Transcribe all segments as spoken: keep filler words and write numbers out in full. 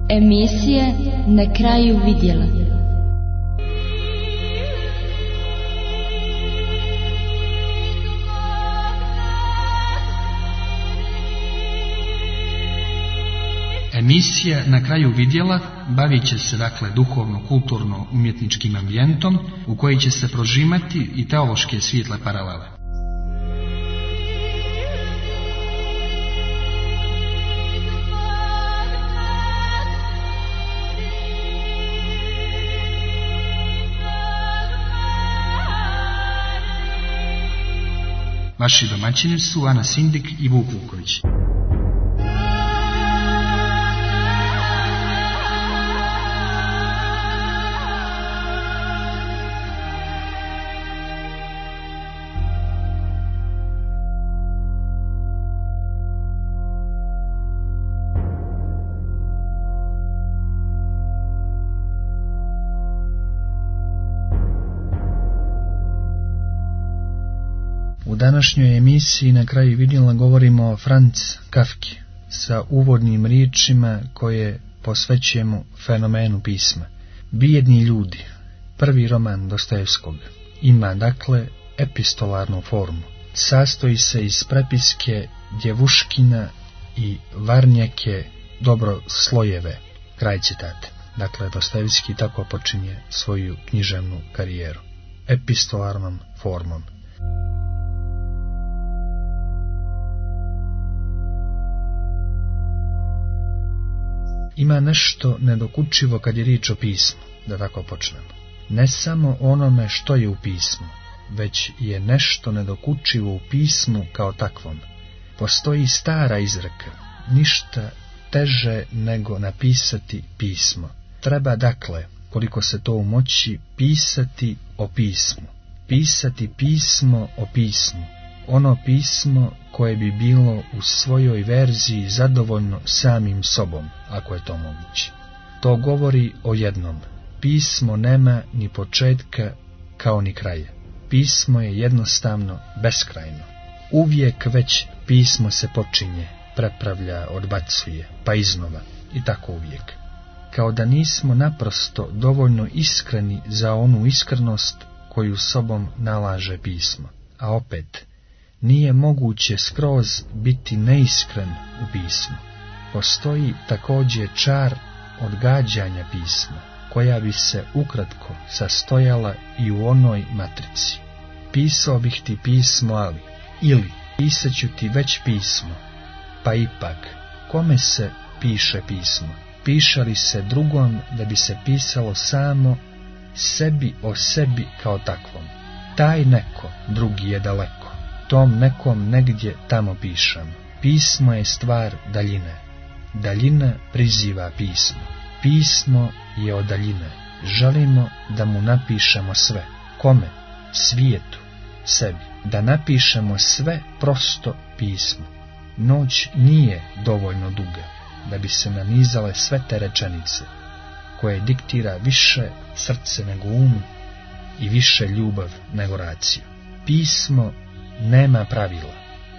Emisije Na kraju vidjela. Emisija Na kraju vidjela bavit će se dakle duhovno-kulturno-umjetničkim ambijentom u koji će se prožimati i teološke svijetle paralele. Vaši domaćini su Ana Sindik i Vuk Vuković. U današnjoj emisiji Na kraju vidjela govorimo o Franz Kafki sa uvodnim riječima koje posvećujemo fenomenu pisma. Bijedni ljudi, prvi roman Dostojevskog, ima dakle epistolarnu formu. Sastoji se iz prepiske djevuškina i varnjake dobroslojeve. Kraj citata. Dakle, Dostojevski tako počinje svoju književnu karijeru. Epistolarnom formom. Ima nešto nedokučivo kad je riječ o pismu, da tako počnemo. Ne samo onome što je u pismu, već je nešto nedokučivo u pismu kao takvom. Postoji stara izreka, ništa teže nego napisati pismo. Treba dakle, koliko se to umoći, pisati o pismu. Pisati pismo o pismu. Ono pismo koje bi bilo u svojoj verziji zadovoljno samim sobom, ako je to moguće. To govori o jednom. Pismo nema ni početka kao ni kraja. Pismo je jednostavno beskrajno. Uvijek već pismo se počinje, prepravlja, odbacuje, pa iznova i tako uvijek. Kao da nismo naprosto dovoljno iskreni za onu iskrenost koju sobom nalaže pismo. A opet, nije moguće skroz biti neiskren u pismu. Postoji također čar odgađanja pisma, koja bi se ukratko sastojala i u onoj matrici. Pisao bih ti pismo, ali, ili pisat ću ti već pismo, pa ipak, kome se piše pismo? Piše li se drugom da bi se pisalo samo sebi o sebi kao takvom? Taj neko drugi je daleko. Tom nekom negdje tamo pišem. Pismo je stvar daljine. Daljina priziva pismo. Pismo je od daljine. Želimo da mu napišemo sve. Kome? Svijetu. Sebi. Da napišemo sve prosto pismo. Noć nije dovoljno duga da bi se nanizale sve te rečenice, koje diktira više srce nego um i više ljubav nego raciju. Pismo nema pravila.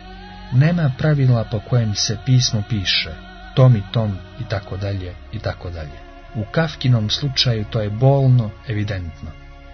Nema pravila po kojem se pismo piše, tom i tom i tako dalje i tako dalje. U Kafkinom slučaju to je bolno evidentno.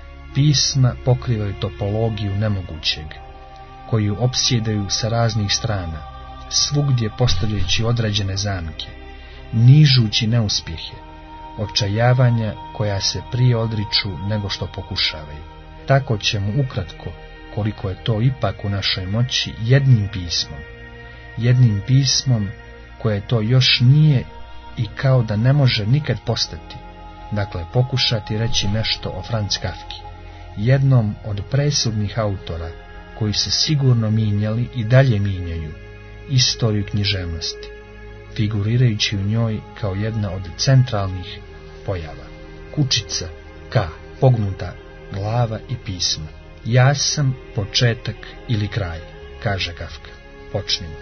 Pisma pokrivaju topologiju nemogućeg, koju opsjedaju sa raznih strana, svugdje postavljajući određene zamke, nižući neuspjehe, očajavanja koja se prije odriču nego što pokušavaju. Tako ćemo ukratko, koliko je to ipak u našoj moći, jednim pismom, jednim pismom koje to još nije i kao da ne može nikad postati, dakle pokušati reći nešto o Franz Kafki, jednom od presudnih autora koji se sigurno mijenjali i dalje mijenjaju istoriju književnosti, figurirajući u njoj kao jedna od centralnih pojava. Kučica, K, pognuta glava i pismo. Ja sam početak ili kraj, kaže Kafka. Počnimo.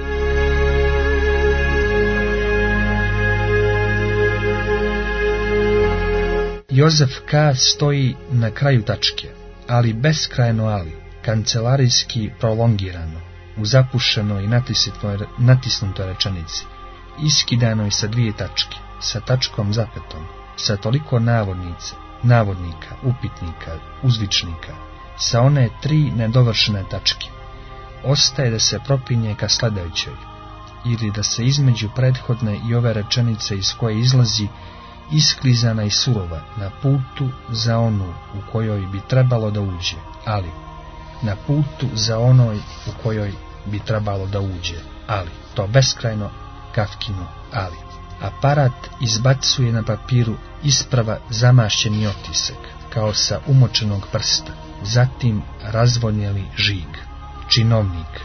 Jozef K. stoji na kraju tačke, ali beskrajno ali, kancelarijski prolongirano, u zapušenoj i natisnutoj rečenici, iskidanoj sa dvije tačke, sa tačkom zapetom, sa toliko navodnice, navodnika, upitnika, uzvičnika, sa one tri nedovršene tačke. Ostaje da se propinje ka sljedećoj, ili da se između prethodne i ove rečenice iz koje izlazi isklizana i surova na putu za onu u kojoj bi trebalo da uđe, ali na putu za onoj u kojoj bi trebalo da uđe, ali to beskrajno Kafkino ali. Aparat izbacuje na papiru isprava zamašćeni otisak, kao sa umočenog prsta, zatim razvonjeli žig, činovnik,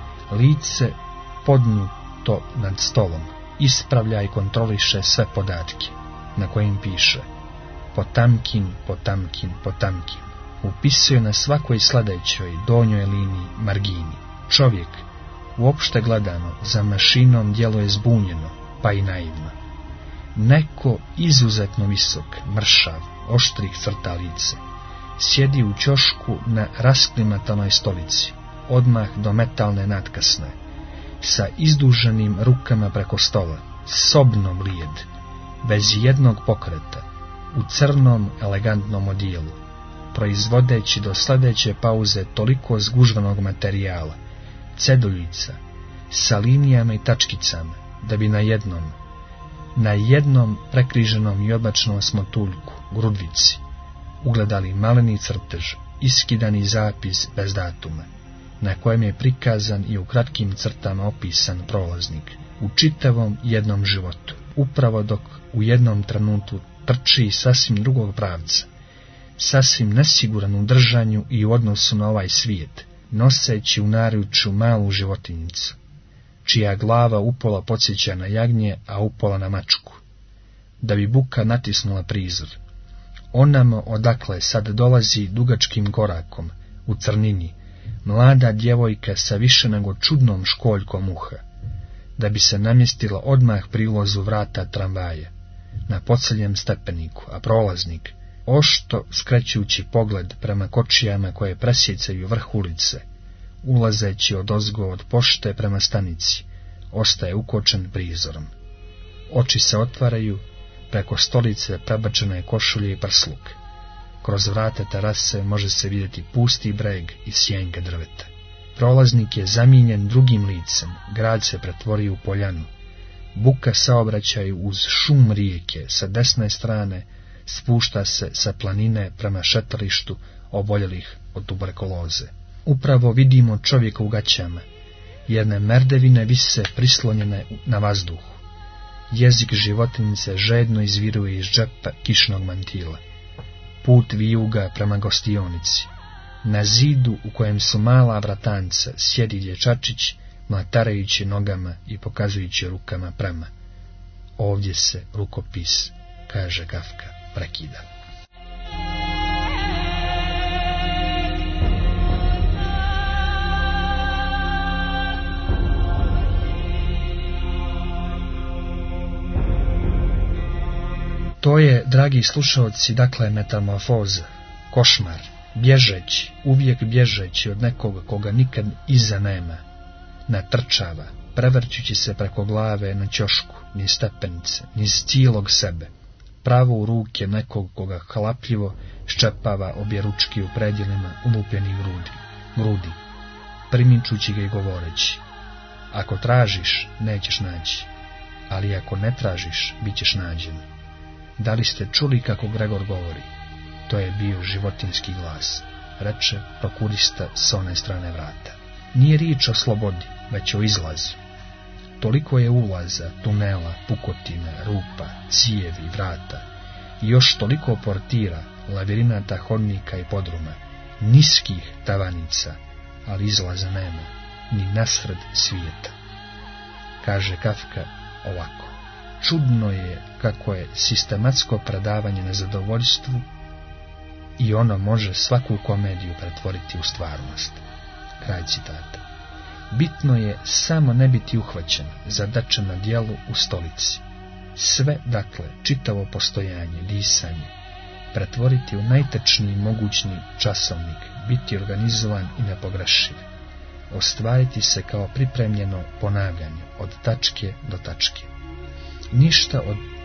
lice podnuto nad stolom, ispravlja i kontroliše sve podatke, na kojim piše Potamkin, Potamkin, Potamkin. Upisuje na svakoj sljedećoj donjoj liniji margini. Čovjek, uopšte gledano, za mašinom djeluje zbunjeno, pa i naivno. Neko izuzetno visok, mršav, oštrih crta lice, sjedi u ćošku na rasklimatanoj stolici, odmah do metalne natkasne, sa izduženim rukama preko stola, sobno blijed, bez jednog pokreta, u crnom elegantnom odijelu, proizvodeći do sljedeće pauze toliko zgužvanog materijala, ceduljica, sa linijama i tačkicama, da bi na jednom, na jednom prekriženom i odbačnom smotuljku, grudvici, ugledali maleni crtež, iskidani zapis bez datuma, na kojem je prikazan i u kratkim crtama opisan prolaznik, u čitavom jednom životu, upravo dok u jednom trenutku trči sasvim drugog pravca, sasvim nesiguran u držanju i u odnosu na ovaj svijet, noseći u naručju malu životinjicu, čija glava upola podsjeća na jagnje, a upola na mačku, da bi buka natisnula prizor. Onamo odakle sad dolazi dugačkim korakom, u crnini, mlada djevojka sa više nego čudnom školjkom uha, da bi se namjestila odmah pri ulazu vrata tramvaja, na poceljem stepeniku, a prolaznik, ošto skrećući pogled prema kočijama koje presjecaju vrh ulice, ulazeći odozgo od pošte prema stanici, ostaje ukočen prizorom. Oči se otvaraju, preko stolice prebačene košulje i prsluk. Kroz vrata terase može se vidjeti pusti breg i sjenke drveta. Prolaznik je zamijenjen drugim licem, grad se pretvori u poljanu. Buka saobraćaju uz šum rijeke sa desne strane spušta se sa planine prema šetalištu oboljelih od tuberkuloze. Upravo vidimo čovjeka u gaćama, jedne merdevine vise prislonjene na vazduhu. Jezik životinjice žedno izviruje iz džepa kišnog mantila. Put vijuga prema gostionici. Na zidu u kojem su mala vratanca sjedi dječačić, mlatarajući nogama i pokazujući rukama prema. Ovdje se rukopis, kaže Kafka, prekida. To je, dragi slušalci, dakle metamorfoza, košmar, bježeći, uvijek bježeći od nekoga koga nikad iza nema, natrčava, prevrćući se preko glave na ćošku, niz stepenice, niz cijelog sebe, pravo u ruke nekog koga hlapljivo ščepava obje ručki u predjelima ulupljenih grudi, grudi, primičući ga i govoreći, ako tražiš, nećeš naći, ali ako ne tražiš, bit ćeš nađen. Da li ste čuli kako Gregor govori? To je bio životinjski glas, reče prokurista s one strane vrata. Nije riječ o slobodi, već o izlazu. Toliko je ulaza, tunela, pukotina, rupa, cijevi, vrata i još toliko portira, lavirinata hodnika i podruma, niskih tavanica, ali izlaza nema, ni nasred svijeta. Kaže Kafka ovako. Čudno je kako je sistematsko predavanje na zadovoljstvu i ono može svaku komediju pretvoriti u stvarnost. Kraj citata. Bitno je samo ne biti uhvaćen, zadačen na djelu u stolici. Sve, dakle, čitavo postojanje, disanje, pretvoriti u najtečniji mogućni časovnik, biti organizovan i nepogrešiv. Ostvariti se kao pripremljeno ponavljanje od tačke do tačke. Ništa od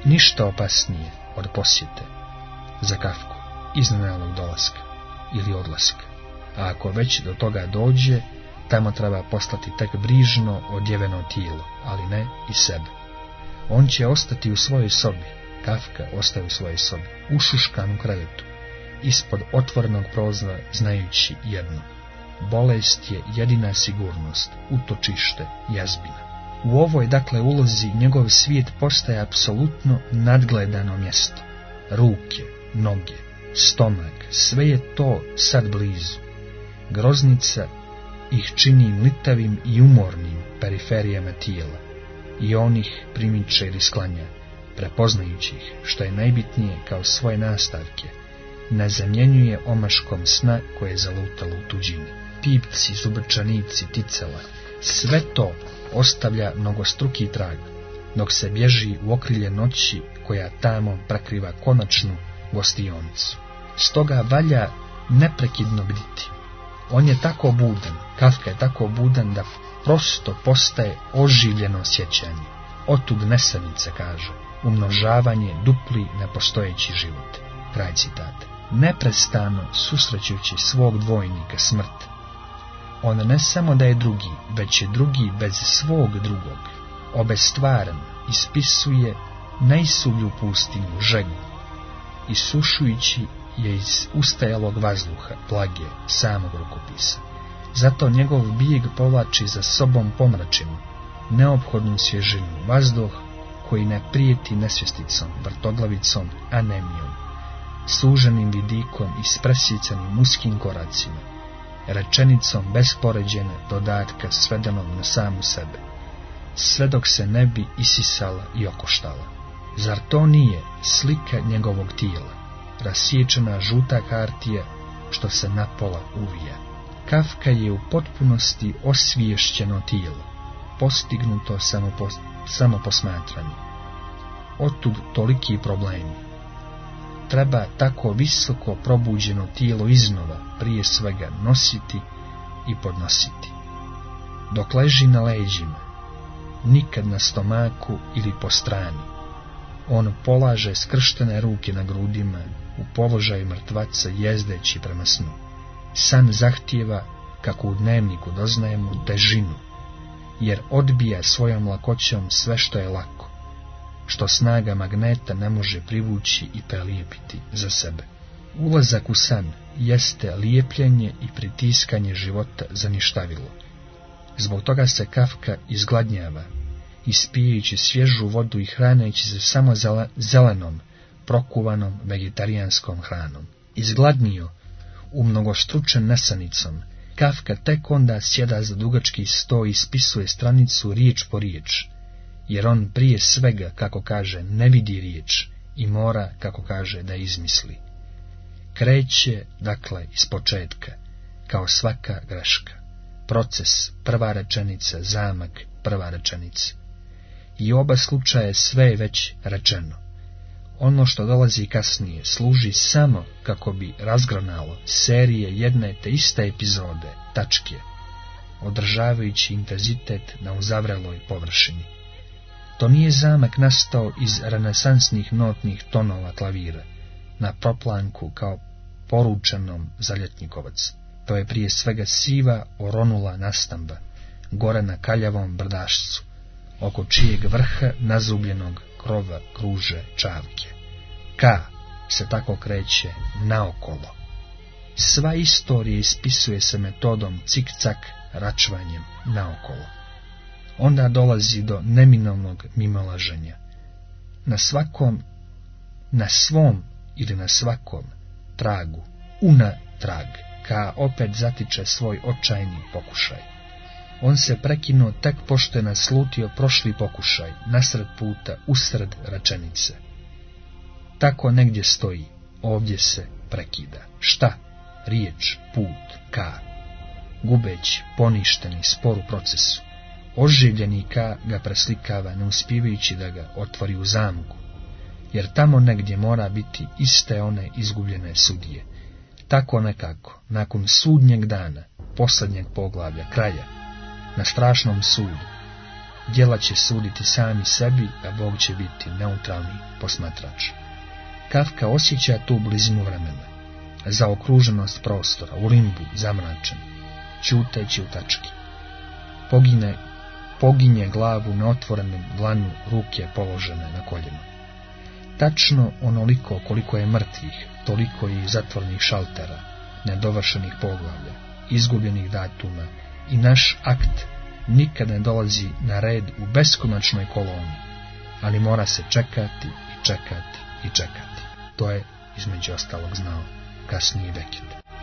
ništa opasnije od posjete za Kafku iznenadnog dolaska ili odlaska. A ako već do toga dođe, tamo treba poslati tek brižno odjeveno tijelo, ali ne i sebe. On će ostati u svojoj sobi, Kafka ostaje u svojoj sobi, ušuškan u krevetu, ispod otvorenog prozora, znajući jedno: bolest je jedina sigurnost, utočište, jazbina. U ovoj, dakle, ulozi njegov svijet postaje apsolutno nadgledano mjesto. Ruke, noge, stomak, sve je to sad blizu. Groznica ih čini mlitavim i umornim periferijama tijela i on ih primiče ili sklanja, prepoznajući ih, što je najbitnije, kao svoje nastavke, ne zamjenjuje omaškom sna koje je zalutalo u tuđini. Pipci, zubrčanici, ticela, sve to ostavlja mnogostruki trag, dok se bježi u okrilje noći koja tamo prekriva konačnu gostionicu. Stoga valja neprekidno bditi. On je tako budan, Kafka je tako budan da prosto postaje oživljeno sjećanje. Otud nesanica, kaže, umnožavanje, dupli, nepostojeći život. Kraj citata. Neprestano susrećući svog dvojnika, smrt, on ne samo da je drugi, već je drugi bez svog drugog, obestvaran, ispisuje najsublju pustinju, žegu, isušujući je iz ustajalog vazduha, blage, samog rukopisa. Zato njegov bijeg povlači za sobom pomračinu, neophodnu svježinu, vazduh koji ne prijeti nesvjesticom, vrtoglavicom, anemijom, suženim vidikom i spresicanim uskim koracima, rečenicom bez poređene dodatka svedenom na samu sebe, sve dok se ne bi isisala i okoštala. Zar to nije slika njegovog tijela, rasječena žuta hartija što se napola uvija? Kafka je u potpunosti osviješćeno tijelo, postignuto samo, po, samo posmatranje. Otud toliki problemi. Treba tako visoko probuđeno tijelo iznova prije svega nositi i podnositi. Dok leži na leđima, nikad na stomaku ili po strani, on polaže skrštene ruke na grudima u položaju mrtvaca jezdeći prema snu. San zahtijeva, kako u dnevniku doznajemo, težinu, jer odbija svojom lakoćom sve što je lako, što snaga magneta ne može privući i prelijepiti za sebe. Ulazak u san jeste lijepljenje i pritiskanje života za ništavilo. Zbog toga se Kafka izgladnjava, ispijajući svježu vodu i hraneći se samo zelenom, prokuvanom vegetarijanskom hranom. Izgladnio, umnogostručen nesanicom, Kafka tek onda sjeda za dugački sto i ispisuje stranicu riječ po riječ, jer on prije svega, kako kaže, ne vidi riječ i mora, kako kaže, da izmisli. Kreće, dakle, iz početka, kao svaka greška. Proces, prva rečenica, zamak, prva rečenica. I oba slučaje sve je već rečeno. Ono što dolazi kasnije služi samo kako bi razgranalo serije jedne te iste epizode, tačke, održavajući intenzitet na uzavreloj površini. To nije zamak nastao iz renesansnih notnih tonova klavira, na proplanku kao poručenom za ljetnikovac. To je prije svega siva oronula nastamba, gore na kaljavom brdašcu, oko čijeg vrha nazubljenog krova kruže čavke. K se tako kreće naokolo. Sva istorija ispisuje se metodom cik-cak račvanjem naokolo. Onda dolazi do neminovnog mimolaženja. Na svakom, na svom ili na svakom tragu, una trag, K opet zatiče svoj očajni pokušaj. On se prekinuo tek pošto je naslutio prošli pokušaj, nasred puta, usred rečenice. Tako negdje stoji, ovdje se prekida. Šta? Riječ, put, K. Gubeći, poništeni, spor u procesu. Oživljeni K ga preslikava, ne uspivajući da ga otvori u zamku, jer tamo negdje mora biti iste one izgubljene sudije. Tako nekako, nakon sudnjeg dana, posljednjeg poglavlja, kraja, na strašnom sudu, djela će suditi sami sebi, a Bog će biti neutralni posmatrač. Kafka osjeća tu blizinu vremena, zaokruženost prostora, u limbu zamračen, ćuteći u tački. Pogine, poginje glavu na otvorenom dlanu, ruke položene na koljeno. Tačno onoliko koliko je mrtvih, toliko i zatvornih šaltera, nedovršenih poglavlja, izgubljenih datuma, i naš akt nikad ne dolazi na red u beskonačnoj koloni, ali mora se čekati i čekati i čekati. To je, između ostalog, znao kasniji Beckett.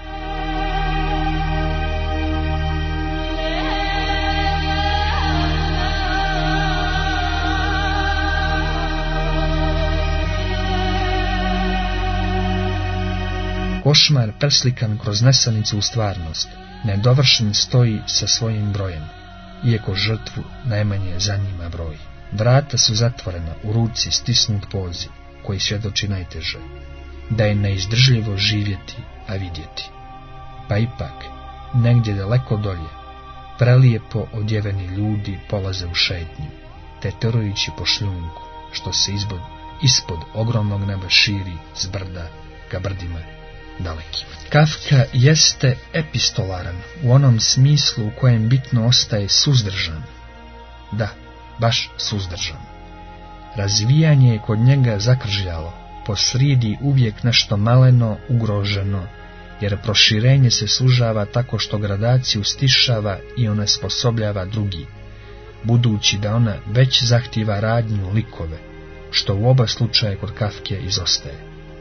Košmar preslikan kroz nesanicu u stvarnost, nedovršen stoji sa svojim brojem, iako žrtvu najmanje zanima broj. Vrata su zatvorena, u ruci stisnut poziv, koji svjedoči najteže, da je neizdržljivo živjeti, a vidjeti. Pa ipak, negdje daleko dolje, prelijepo odjeveni ljudi polaze u šetnju, teterujući po šljunku, što se ispod, ispod ogromnog neba širi s brda ka brdima daleki. Kafka jeste epistolaran u onom smislu u kojem bitno ostaje suzdržan. Da, baš suzdržan. Razvijanje je kod njega zakržljalo, posridi uvijek nešto maleno, ugroženo, jer proširenje se sužava tako što gradaciju stišava i onesposobljava drugi, budući da ona već zahtijeva radnju likove, što u oba slučaja kod Kafke izostaje.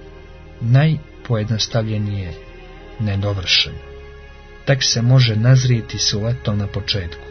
Najpojednostavljenije nedovršen. Tek se može nazrijeti siluetom na početku,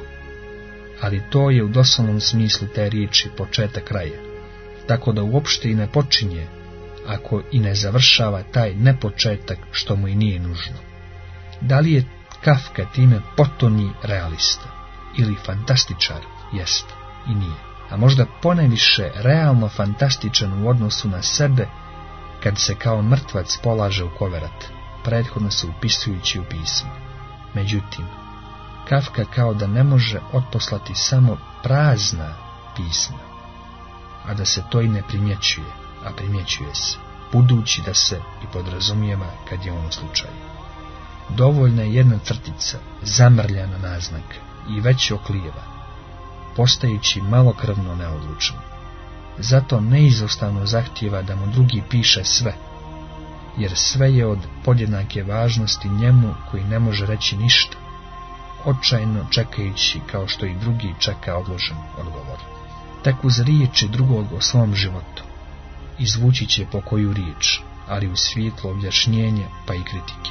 ali to je u doslovnom smislu te riječi početak kraja, tako da uopšte i ne počinje, ako i ne završava taj nepočetak što mu i nije nužno. Da li je Kafka time potonji realista ili fantastičar? Jest i nije, a možda ponajviše realno fantastičan u odnosu na sebe, kad se kao mrtvac polaže u koverat, prethodno se upisujući u pismo. Međutim, Kafka kao da ne može otposlati samo prazna pisma, a da se to i ne primjećuje, a primjećuje se, budući da se i podrazumijeva kad je on u slučaju. Dovoljna je jedna crtica, zamrljana naznaka, i već oklijeva, postajući malokrvno neodlučan. Zato neizostavno zahtijeva da mu drugi piše sve, jer sve je od podjednake važnosti njemu koji ne može reći ništa, očajno čekajući kao što i drugi čeka odložen odgovor. Tek uz riječi drugog o svom životu izvući će po koju riječ, ali u svjetlo objašnjenja pa i kritike.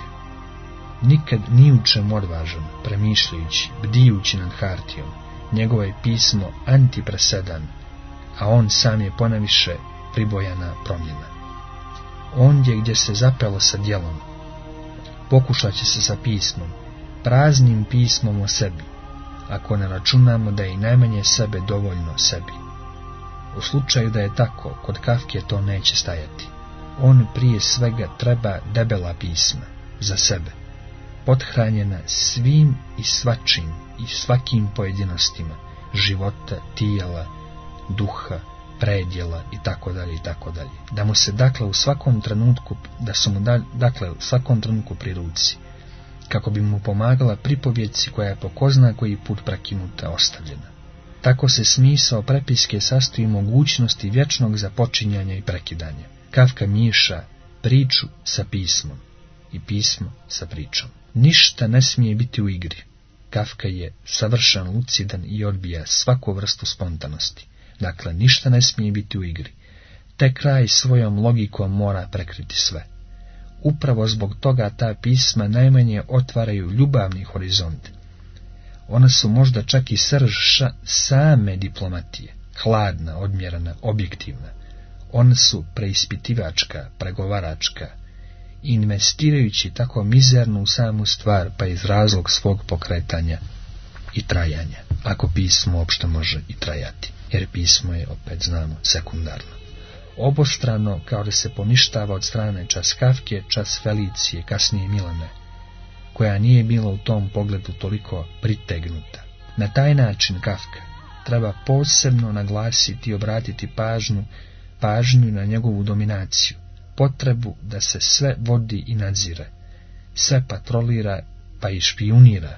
Nikad ni u čemu odvažan, premišljajući, bdijući nad Hartijom, njegovo je pismo antipresedan, a on sam je ponaviše pribojana promjena. Ondje gdje se zapelo sa djelom, pokušat će se sa pismom, praznim pismom o sebi, ako ne računamo da je i najmanje sebe dovoljno sebi. U slučaju da je tako, kod Kafke to neće stajati. On prije svega treba debela pisma, za sebe, pothranjena svim i svačim i svakim pojedinostima, života, tijela, duha, predjela i tako dalje i tako dalje. Da mu se dakle u svakom trenutku, da su mu da, dakle u svakom trenutku pri ruci, kako bi mu pomagala pripovjeci koja je po ko zna koji put prekinuta, ostavljena. Tako se smisao prepiske sastoji mogućnosti vječnog započinjanja i prekidanja. Kafka miješa priču sa pismom i pismo sa pričom. Ništa ne smije biti u igri. Kafka je savršen, lucidan i odbija svaku vrstu spontanosti. Dakle, ništa ne smije biti u igri. Te kraj svojom logikom mora prekriti sve. Upravo zbog toga ta pisma najmanje otvaraju ljubavni horizont. Ona su možda čak i srž same diplomatije, hladna, odmjerena, objektivna. Ona su preispitivačka, pregovaračka, investirajući tako mizernu u samu stvar, pa iz razlog svog pokretanja i trajanja, ako pismo uopšte može i trajati, jer pismo je, opet znamo, sekundarno. Obostrano, kao da se poništava od strane čas Kafke, čas Felicije, kasnije Milane, koja nije bila u tom pogledu toliko pritegnuta. Na taj način Kafka, treba posebno naglasiti i obratiti pažnju, pažnju na njegovu dominaciju, potrebu da se sve vodi i nadzire, sve patrolira pa i špijunira.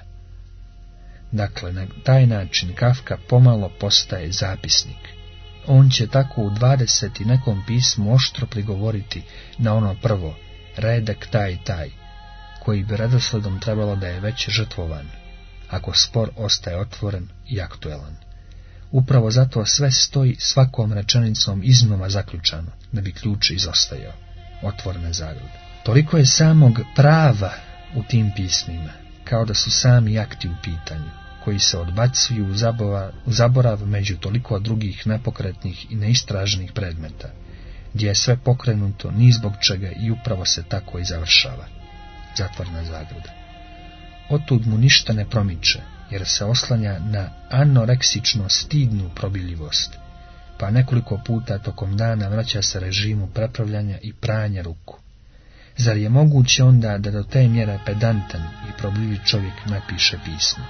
Dakle, na taj način Kafka pomalo postaje zapisnik. On će tako u dvadeset i nekom pismu oštro prigovoriti na ono prvo, redak taj i taj, koji bi redosledom trebalo da je već žrtvovan, ako spor ostaje otvoren i aktuelan. Upravo zato sve stoji svakom rečenicom iznova zaključano, da bi ključ izostajao. Otvorene zagrade. Toliko je samog prava u tim pismima, kao da su sami akti u pitanju, koji se odbacuju u, zabova, u zaborav među toliko drugih nepokretnih i neistraženih predmeta, gdje je sve pokrenuto ni zbog čega i upravo se tako i završava. Zatvorena zagrada. Otud mu ništa ne promiče, jer se oslanja na anoreksično stidnu probiljivost, pa nekoliko puta tokom dana vraća se režimu prepravljanja i pranja ruku. Zar je moguće onda da do te mjere pedantan i probljivi čovjek napiše pismo?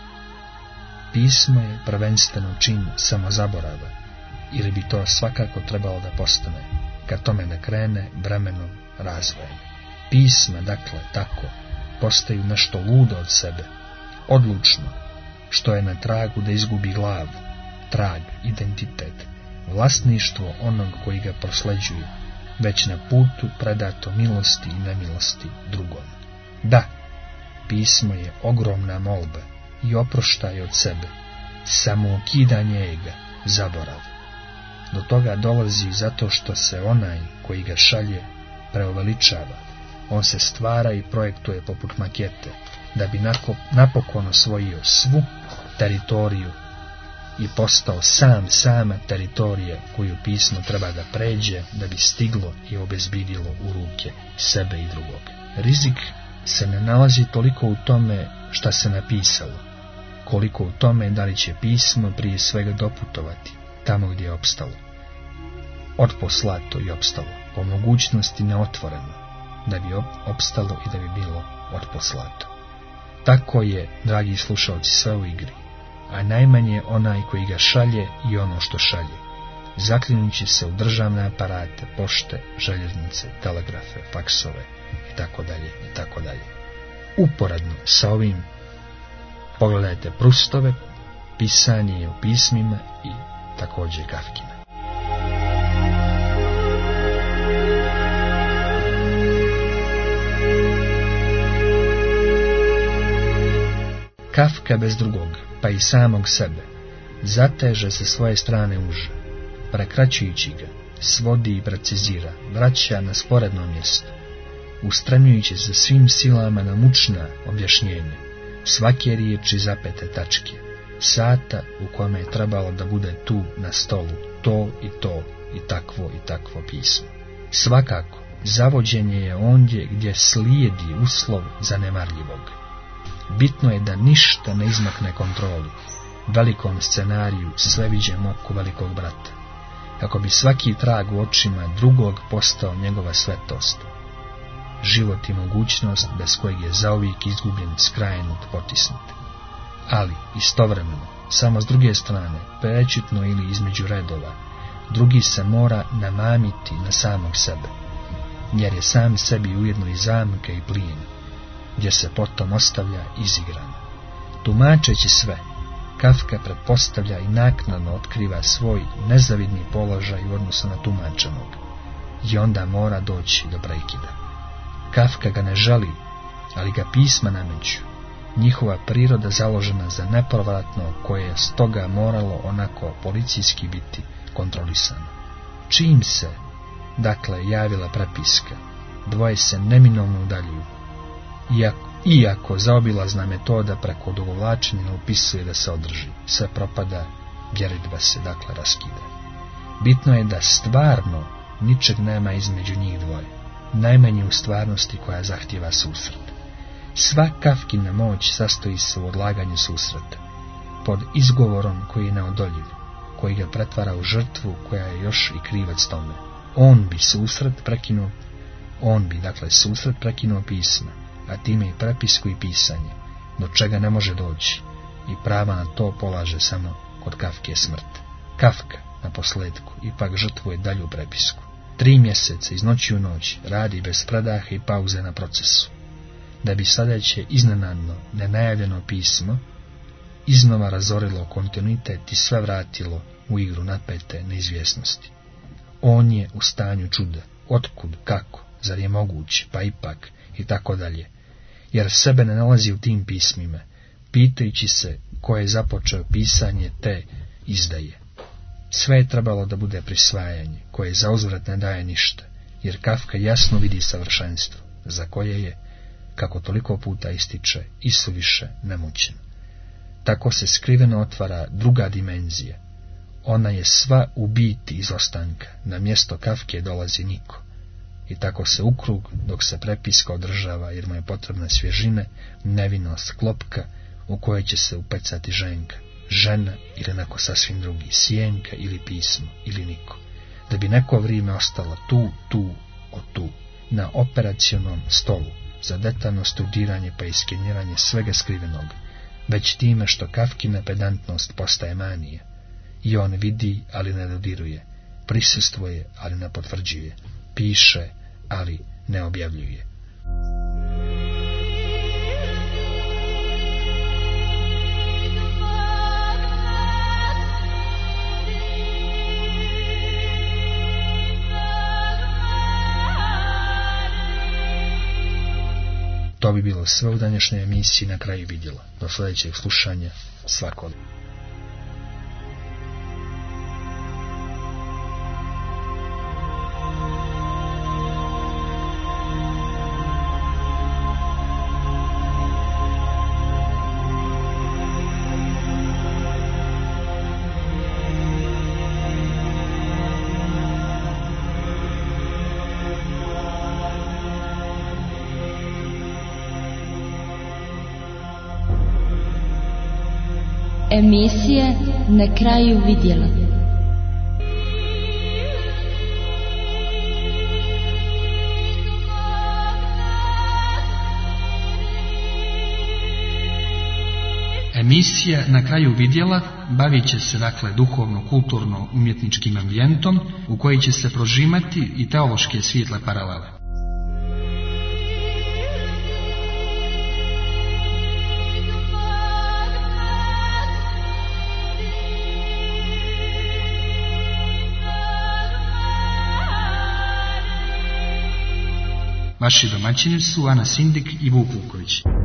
Pismo je prvenstveno čin samozaborava, ili bi to svakako trebalo da postane, kad tome ne krene vremenom razvojem. Pisma, dakle, tako, postaju nešto ludo od sebe, odlučno, što je na tragu da izgubi glavu, trag, identitet, vlasništvo onog koji ga prosleđuje, već na putu predato milosti i nemilosti drugom. Da, pismo je ogromna molba i oproštaj od sebe, samoukidanje ega, zaborav. Do toga dolazi zato što se onaj koji ga šalje preuveličava. On se stvara i projektuje poput makete, da bi napokon osvojio svu teritoriju i postao sam sama teritorija koju pismo treba da pređe da bi stiglo i obezbidilo u ruke sebe i drugog. Rizik se ne nalazi toliko u tome šta se napisalo, koliko u tome da li će pismo prije svega doputovati tamo gdje je opstalo, otposlato i opstalo, po mogućnosti neotvoreno, da bi opstalo i da bi bilo otposlato. Tako je, dragi slušalci, sve u igri, a najmanje onaj koji ga šalje i ono što šalje, zaklinjući se u državne aparate, pošte, željeznice, telegrafe, faksove itd. itd. Uporedno sa ovim pogledajte Prustove, pisanje u pismima i također Kafkina. Kafka bez drugog, pa i samog sebe, zateže se svoje strane uže, prekraćujući ga, svodi i precizira, vraća na sporedno mjesto, ustremujući se svim silama na mučna objašnjenja, svake riječi zapete tačke, sata u kome je trebalo da bude tu na stolu, to i to i takvo i takvo pismo. Svakako, zavođenje je ondje gdje slijedi uslov zanemarljivog. Bitno je da ništa ne izmakne kontroli, velikom scenariju sveviđem oku velikog brata, kako bi svaki trag u očima drugog postao njegova svetost, život i mogućnost bez kojeg je zauvijek izgubljen, skrajenut, potisnut. Ali, istovremeno, samo s druge strane, prečutno ili između redova, drugi se mora namamiti na samog sebe, jer je sam sebi ujedno i zamka i plin, gdje se potom ostavlja izigran. Tumačeći sve, Kafka pretpostavlja i naknadno otkriva svoj nezavidni položaj u odnosu na tumačenog, i onda mora doći do prekida. Kafka ga ne želi, ali ga pisma nameću, njihova priroda založena za nepovratno, koje je stoga moralo onako policijski biti kontrolisano. Čim se, dakle, javila prepiska, dvoje se neminovno udaljuju, Iako, iako zaobilazna metoda preko odugovlačenja ne upisuje da se održi, sve propada, vjeridba se dakle raskida. Bitno je da stvarno ničeg nema između njih dvoje, najmanje u stvarnosti koja zahtijeva susret. Sva Kafkina moć sastoji se u odlaganju susreta, pod izgovorom koji je neodoljiv, koji ga pretvara u žrtvu koja je još i krivac tome. On bi susret prekinuo, on bi dakle susret prekinuo pisma, a time i prepisku i pisanje, do čega ne može doći, i prava na to polaže samo kod Kafke je smrt. Kafka, na posljedku, ipak žrtvuje dalju prepisku. Tri mjeseca iz noći u noć radi bez predaha i pauze na procesu, da bi sljedeće iznenadno, nenajavljeno pismo iznova razorilo kontinuitet i sve vratilo u igru napete neizvjesnosti. On je u stanju čuda. Otkud, kako, zar je moguće, pa ipak, i tako dalje. Jer sebe ne nalazi u tim pismima, pitajući se ko je započeo pisanje te izdaje. Sve je trebalo da bude prisvajanje, koje zauzvrat ne daje ništa, jer Kafka jasno vidi savršenstvo, za koje je, kako toliko puta ističe, isuviše nemoćan. Tako se skriveno otvara druga dimenzija. Ona je sva u biti izostanka, na mjesto Kafke dolazi niko. I tako se ukrug, dok se prepiska održava, jer mu je potrebna svježine, nevinost, klopka, u kojoj će se upecati ženka, žena ili neko sasvim drugi, sjenka ili pismo, ili niko, da bi neko vrijeme ostalo tu, tu, o tu, na operacionom stolu, za detaljno studiranje pa iskeniranje svega skrivenog, već time što Kafkina pedantnost postaje manija. I on vidi, ali ne dodiruje, prisustvuje, ali ne potvrđuje, piše, ali ne objavljuje. To bi bilo sve u današnjoj emisiji Na kraju vidjela. Do sljedećeg slušanja, svako. Emisije Na kraju vidjela. Emisija Na kraju vidjela bavit će se dakle duhovno-kulturno-umjetničkim ambijentom u koji će se prožimati i teološke svijetle paralele. Vaši domaćini su Ana Sindik i Vuk Vuković.